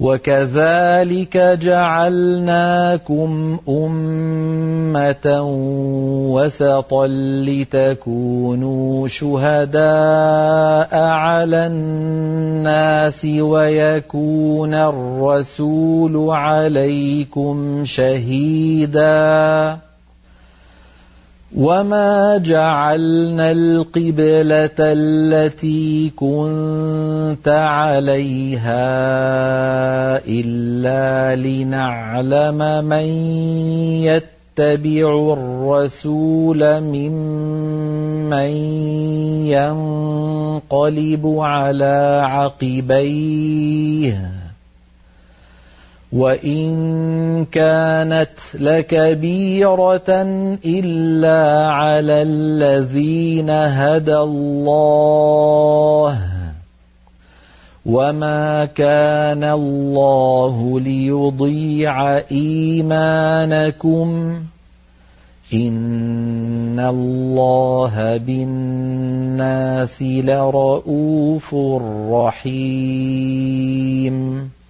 وَكَذَٰلِكَ جَعَلْنَاكُمْ أُمَّةً وَسَطًا لِّتَكُونُوا شُهَدَاءَ عَلَى النَّاسِ وَيَكُونَ الرَّسُولُ عَلَيْكُمْ شَهِيدًا ۗ وَمَا جَعَلْنَا الْقِبْلَةَ الَّتِي كُنتَ عَلَيْهَا إِلَّا لِنَعْلَمَ مَن يَتَّبِعُ الرَّسُولَ مِمَّن يَنقَلِبُ عَلَىٰ عَقِبَيْهِ ۚ وَإِن كَانَتْ لَكَبِيرَةً إِلَّا عَلَى الَّذِينَ هَدَى اللَّهُ ۗ وَمَا كَانَ اللَّهُ لِيُضِيعَ إِيمَانَكُمْ ۚ إِنَّ اللَّهَ بِالنَّاسِ لَرَءُوفٌ رَّحِيمٌ